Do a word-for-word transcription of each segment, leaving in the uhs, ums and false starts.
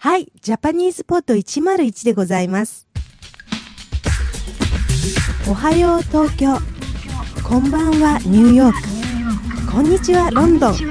はい、ジャパニーズポッドいちまるいちでございます。おはよう東京、こんばんはニューヨーク、こんにちはロンドン。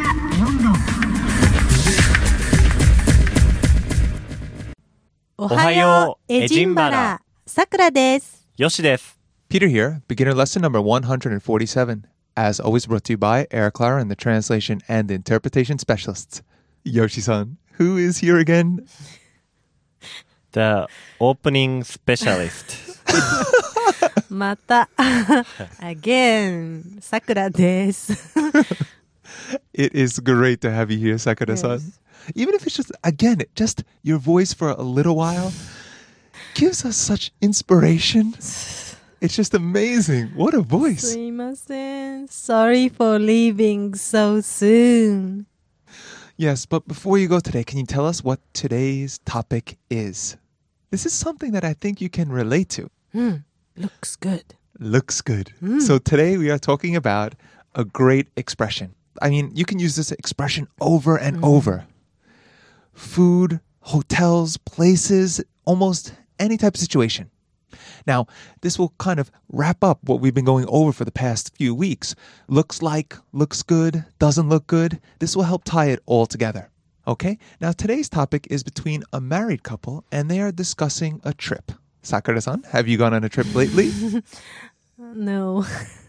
おはようエジンバラ、さくらです。 よしです。 Peter here, beginner lesson number one hundred forty-seven. As always brought to you by Eric Clara and the translation and interpretation specialists. Yoshi-san, who is here again? The opening specialist. また、again, さくらです。 It is great to have you here, Sakura-san. Yes. Even if it's just, again, just your voice for a little while gives us such inspiration. It's just amazing. What a voice. すいません。Sorry for leaving so soon. Yes, but before you go today, can you tell us what today's topic is? This is something that I think you can relate to. Mm, looks good. Looks good. Mm. So today we are talking about a great expression. I mean, you can use this expression over and mm. over. Food, hotels, places, almost any type of situation. Now, this will kind of wrap up what we've been going over for the past few weeks. Looks like, looks good, doesn't look good. This will help tie it all together. Okay? Now, today's topic is between a married couple and they are discussing a trip. Sakura-san, have you gone on a trip lately? No.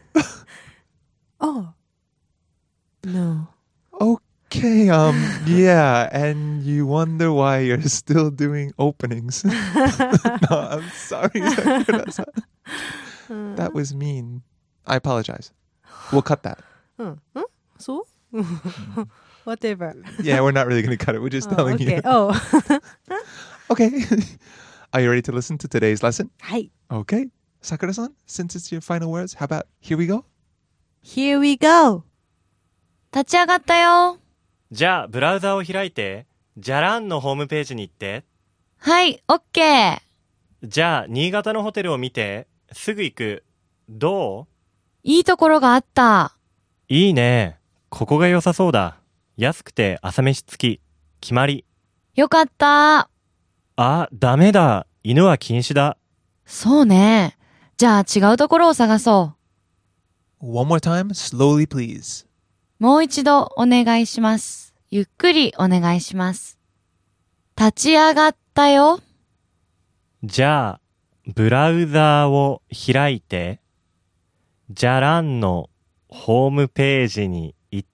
Oh. No. Okay, um, yeah, and you wonder why you're still doing openings. No, I'm sorry, Sakura-san. That was mean. I apologize. We'll cut that. Hmm. Huh? So? Whatever. Yeah, we're not really going to cut it. We're just oh, telling okay. you. Oh. Okay. Are you ready to listen to today's lesson? はい。 Okay. Sakura-san, since it's your final words, how about here we go? Here we go. 立ち上がったよ。 じゃあ、ブラウザを開いて、じゃらんのホームページに行って。 はい、オッケー。 じゃあ、新潟のホテルを見て、すぐ行く。どう？ いいところがあった。 いいね。ここが良さそうだ。安くて朝飯付き。決まり。 よかった。 あ、ダメだ。犬は禁止だ。 そうね。じゃあ違うところを探そう。One more time, slowly please. もう一度お願いします。ゆっくりお願いします。立ち上がったよ。 じゃあ、ブラウザーを開いて、じゃらんのホームページに行って。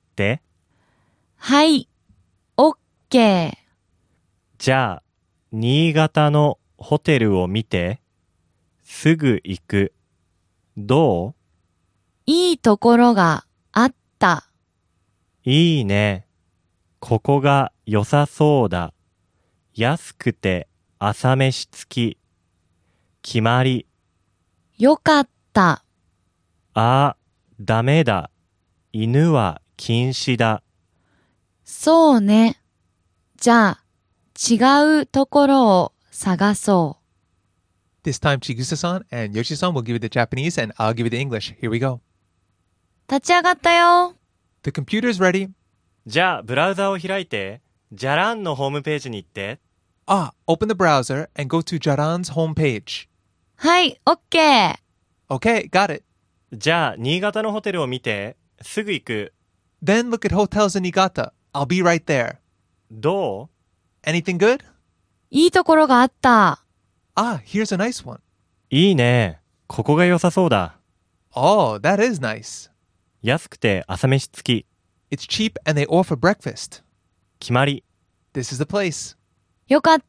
はい、オッケー。 じゃあ、新潟のホテルを見て、すぐ行く。どう？ いいところがあった。 いいね。ここが良さそうだ。安くて朝飯付き。決まり。 よかった。 あ、ダメだ。犬は禁止だ。 そうね。じゃあ、違うところを探そう。 This time, Chigusa-san and Yoshi-san will give you the Japanese and I'll give you the English. Here we go. 立ち上がったよ。 The computer's ready. じゃあ、ブラウザを開いて、じゃらんのホームページに行って。 Ah, open the browser and go to Jaran's homepage. はい、オッケー。 Okay, got it. じゃあ、新潟のホテルを見て、すぐ行く。 Then look at hotels in Niigata. I'll be right there. どう？ Anything good? いいところがあった。 Ah, here's a nice one. いいね。ここが良さそうだ。 Oh, that is nice. 安くて朝飯付き。 It's cheap and they offer breakfast. 決まり。 This is the place. よかった。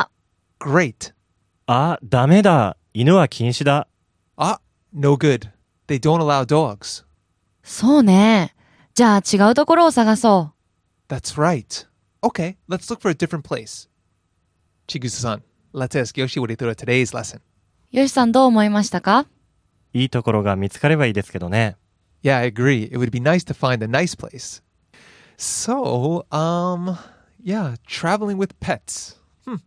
Great. あ、ダメだ。犬は禁止だ。 Ah, no good. They don't allow dogs. そうね。じゃあ違うところを探そう。 That's right. Okay, let's look for a different place. Chigusa-san, let's ask Yoshi what he thought of today's lesson. よしさんどう思いましたか？ いいところが見つかればいいですけどね。 Yeah, I agree. It would be nice to find a nice place. So, um, yeah, traveling with pets. Hmm.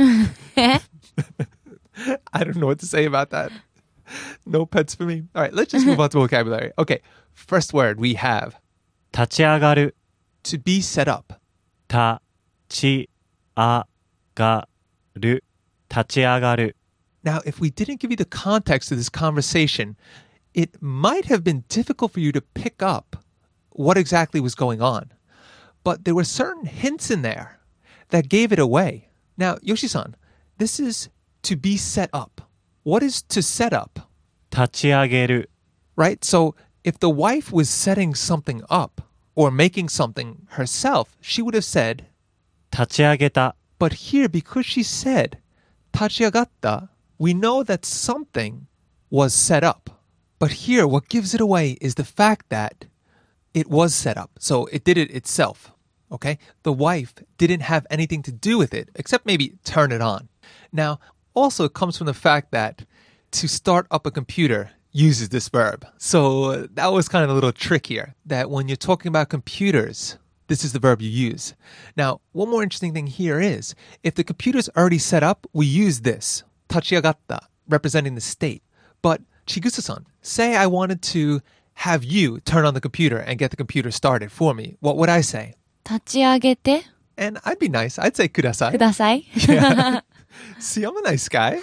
I don't know what to say about that. No pets for me. All right, let's just move on to vocabulary. Okay, first word we have 立ち上がる。 to be set up. たちあがる、立ち上がる。 Now, if we didn't give you the context of this conversation, it might have been difficult for you to pick up what exactly was going on. But there were certain hints in there that gave it away. Now, Yoshi-san, this is to be set up. What is to set up? 立ち上げる。 Right? So if the wife was setting something up or making something herself, she would have said, 立ち上げた。 but here, because she said, tachiagatta, we know that something was set up. But here, what gives it away is the fact that it was set up. So it did it itself. Okay? The wife didn't have anything to do with it, except maybe turn it on. Now, also it comes from the fact that to start up a computer uses this verb. So that was kind of a little trick here, that when you're talking about computers, this is the verb you use. Now, one more interesting thing here is, if the computer's already set up, we use this, tachiagatta, representing the state. But Chigusa-san, say I wanted to have you turn on the computer and get the computer started for me. What would I say? 立ち上げて And I'd be nice. I'd say kudasai. ください。 Yeah. See, I'm a nice guy.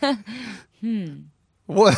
What?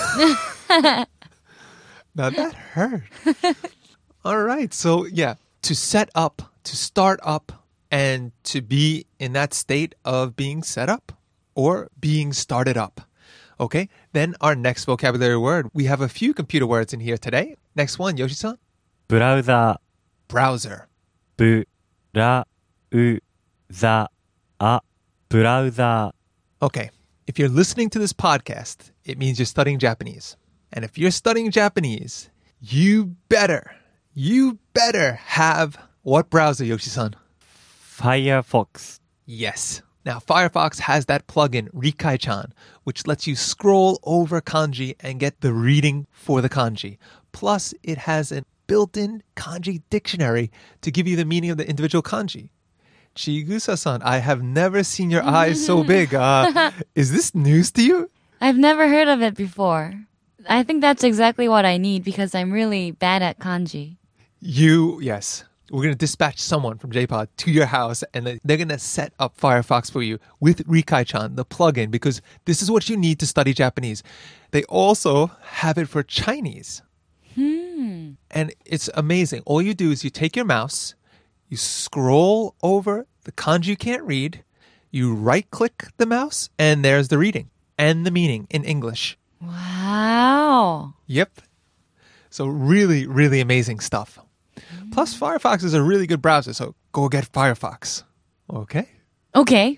Now that hurt. All right. So, yeah, to set up, to start up, and to be in that state of being set up or being started up. Okay. Then our next vocabulary word. We have a few computer words in here today. Next one, Yoshi-san. ブラウザ Browser. ー、ブラウザー、ブラウザー。 Okay. If you're listening to this podcast, it means you're studying Japanese. And if you're studying Japanese, you better, you better have what browser, Yoshi-san? Firefox. Yes. Now, Firefox has that plugin, Rikai-chan, which lets you scroll over kanji and get the reading for the kanji. Plus, it has a built-in kanji dictionary to give you the meaning of the individual kanji. Chigusa-san, I have never seen your eyes so big. Uh, is this news to you? I've never heard of it before. I think that's exactly what I need because I'm really bad at kanji. You, yes. We're going to dispatch someone from J-Pod to your house and they're going to set up Firefox for you with Rikai-chan, the plugin, because this is what you need to study Japanese. They also have it for Chinese. Hmm. And it's amazing. All you do is you take your mouse, you scroll over the kanji you can't read, you right-click the mouse, and there's the reading and the meaning in English. Wow. Yep. So really, really amazing stuff. Plus, Firefox is a really good browser, so go get Firefox. Okay? Okay.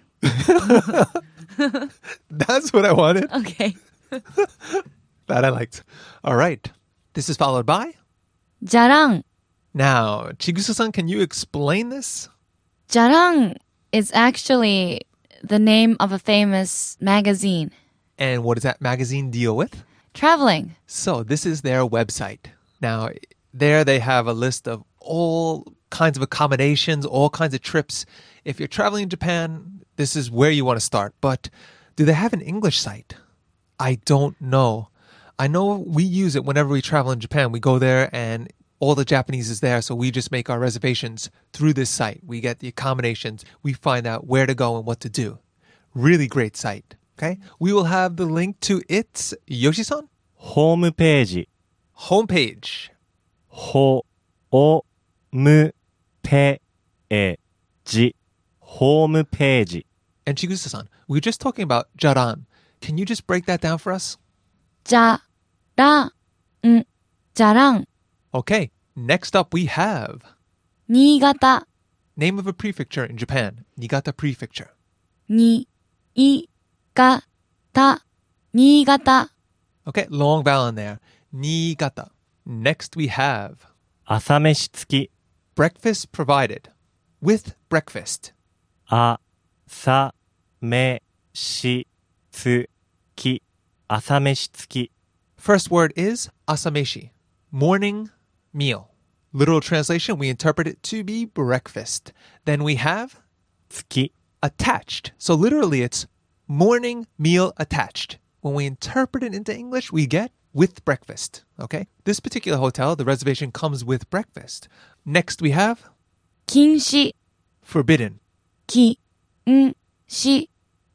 That's what I wanted. Okay. That I liked. All right. This is followed by... じゃらん。 Now, Chigusa-san, can you explain this? じゃらん is actually the name of a famous magazine. And what does that magazine deal with? Traveling. So this is their website. Now, there they have a list of all kinds of accommodations, all kinds of trips. If you're traveling in Japan, this is where you want to start. But do they have an English site? I don't know. I know we use it whenever we travel in Japan. We go there and all the Japanese is there, so we just make our reservations through this site. We get the accommodations. We find out where to go and what to do. Really great site. Okay? We will have the link to its Yoshi-san? ホームページ。 Homepage. ホームページ。ホームページ。 And Chigusa-san, we were just talking about jaran. Can you just break that down for us? じゃらん。じゃらん。 Okay, next up we have 新潟。 name of a prefecture in Japan, Niigata Prefecture. に、い、が、た、新潟。 Okay, long vowel in there. Niigata. Next we have 朝飯付き。 breakfast provided. With breakfast. 朝飯付き。朝飯付き。 First word is asameshi, morning meal. Literal translation, we interpret it to be breakfast. Then we have 付き。 attached. So literally it's morning meal attached. When we interpret it into English, we get with breakfast. Okay? This particular hotel, the reservation comes with breakfast. Next we have 禁止。 forbidden. き、ん、し。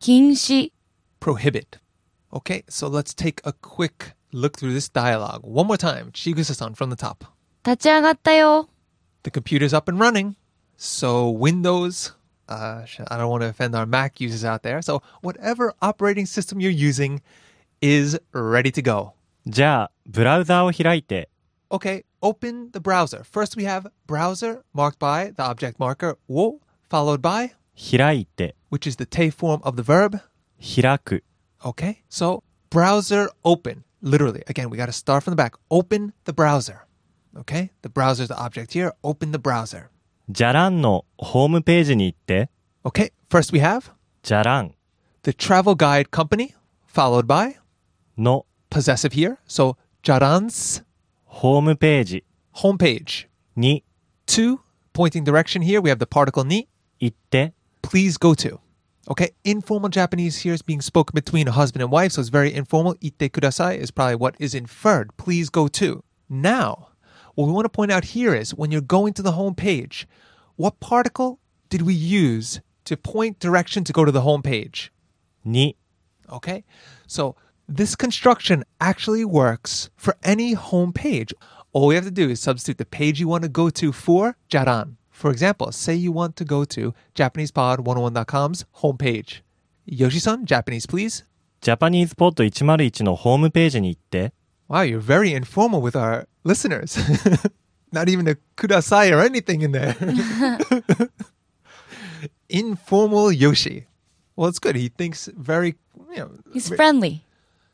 禁止。 prohibit. Okay, so let's take a quick look through this dialogue. One more time. Chigusa-san from the top. 立ち上がったよ。 The computer's up and running. So Windows, uh, I don't want to offend our Mac users out there. So whatever operating system you're using is ready to go. じゃあ、ブラウザを開いて。 Okay, open the browser. First we have browser marked by the object marker wo, followed by, 開いて。 which is the te form of the verb. 開く。 Okay, so browser open. Literally, again, we got to start from the back. Open the browser. Okay, the browser is the object here. Open the browser. じゃらんのホームページに行って。 Okay, first we have じゃらん the travel guide company, followed by の possessive here. So, Jaran's ホームページ homepage. に To, pointing direction here, we have the particle ni. 行って。 Please go to. Okay, informal Japanese here is being spoken between a husband and wife, so it's very informal. Itte kudasai is probably what is inferred. Please go to. Now, what we want to point out here is when you're going to the home page, what particle did we use to point direction to go to the home page? に Okay, so this construction actually works for any home page. All we have to do is substitute the page you want to go to for jaran. For example, say you want to go to Japanese Pod one oh one dot com's homepage. Yoshi-san, Japanese, please. ジャパニーズポッドいちまるいちのホームページに行って。 Wow, you're very informal with our listeners. Not even a kudasai or anything in there. Informal Yoshi. Well, it's good. He thinks very, you know, He's friendly.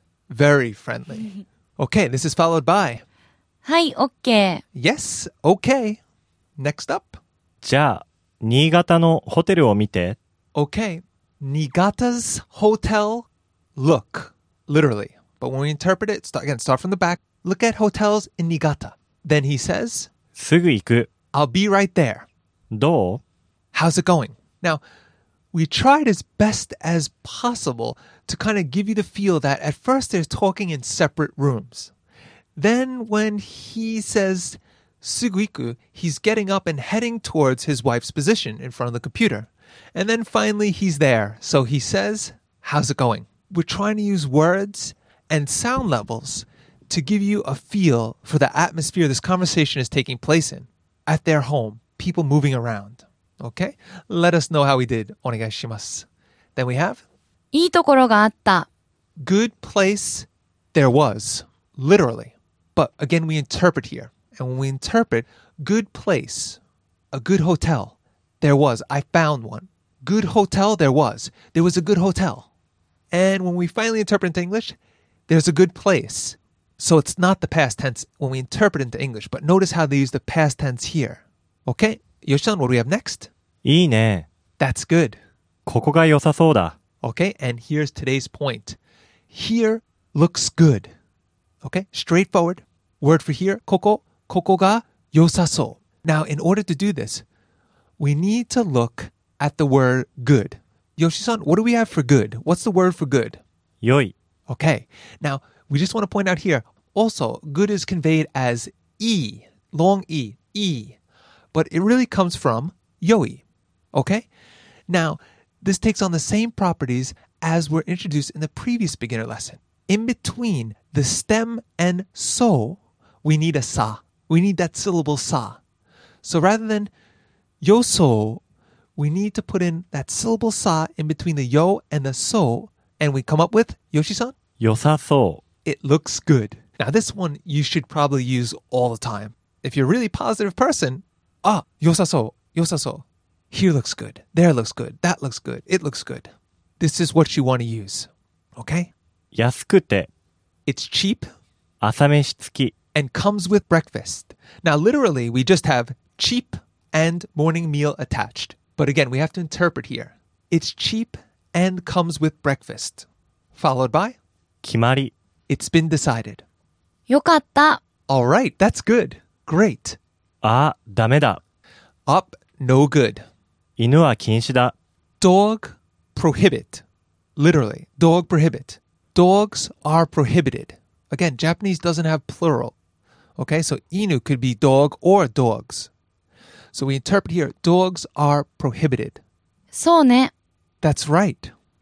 very friendly. Okay, this is followed by, はい、OK。 yes, okay. Next up. じゃあ、新潟のホテルを見て。 Okay, Niigata's hotel look, literally. But when we interpret it, start, again, start from the back. Look at hotels in Niigata. Then he says, すぐ行く。 I'll be right there. どう How's it going? Now, we tried as best as possible to kind of give you the feel that at first they're talking in separate rooms. Then when he says suguiku, he's getting up and heading towards his wife's position in front of the computer. And then finally he's there. So he says, how's it going? We're trying to use words and sound levels to give you a feel for the atmosphere this conversation is taking place in. At their home, people moving around. Okay? Let us know how we did. Onegai shimasu. Then we have いいところがあった。 good place there was. Literally. But again, we interpret here. And when we interpret good place, a good hotel, there was. I found one. Good hotel, there was. There was a good hotel. And when we finally interpret into English, there's a good place. So it's not the past tense when we interpret into English. But notice how they use the past tense here. Okay? Yoshi-san, what do we have next? いいね。 That's good. ここが良さそうだ。 Okay? And here's today's point. Here looks good. Okay? Straightforward. Word for here, koko, koko ga yosaso. Now, in order to do this, we need to look at the word good. Yoshi-san, what do we have for good? What's the word for good? 良い。 Okay. Now, we just want to point out here, also, good is conveyed as e, long e, e. But it really comes from yoi. Okay? Now, this takes on the same properties as were introduced in the previous beginner lesson. In between the stem and so, we need a sa. We need that syllable sa. So rather than yoso, we need to put in that syllable sa in between the yo and the so, and we come up with, Yoshi-san? 良さそ It looks good. Now, this one you should probably use all the time. If you're a really positive person, ah, yosaso, yosaso. Here looks good. There looks good. That looks good. It looks good. This is what you want to use. Okay? う。安くて、 It's cheap 朝飯付き。 and comes with breakfast. Now, literally, we just have cheap and morning meal attached. But again, we have to interpret here. It's cheap and comes with breakfast. Followed by, 決まり。 it's been decided. よかった。 All right, that's good. Great. あ、ダメだ。 Up, no good. 犬は禁止だ。 Dog, prohibit. Literally, dog prohibit. Dogs are prohibited. Again, Japanese doesn't have plural. Okay, so inu could be dog or dogs. So we interpret here, dogs are prohibited. そうね。 That's right.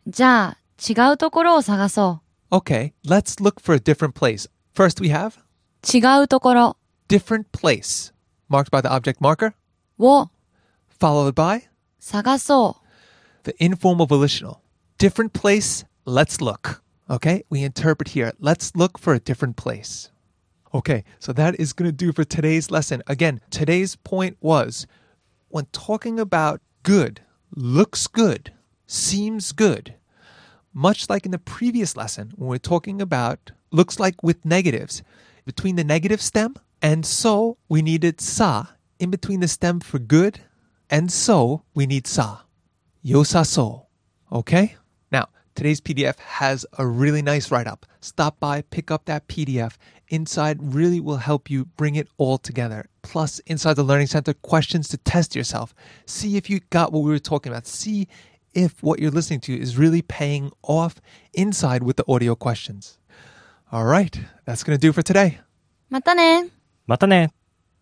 じゃあ違うところを探そ Okay, let's look for a different place. First we have う。違うところ different place, marked by the object marker, を followed by 探そ the informal volitional. Different place, let's look. Okay, we interpret here. Let's look for a different place. Okay, so that is going to do for today's lesson. Again, today's point was when talking about good, looks good, seems good, much like in the previous lesson when we're talking about looks like with negatives, between the negative stem and so we needed sa. In between the stem for good and so we need sa. Yosaso. Okay? Now, today's P D F has a really nice write-up. Stop by, pick up that P D F. Inside really will help you bring it all together. Plus, inside the Learning Center, questions to test yourself. See if you got what we were talking about. See if what you're listening to is really paying off inside with the audio questions. All right, that's going to do for today. う。またね。 またね。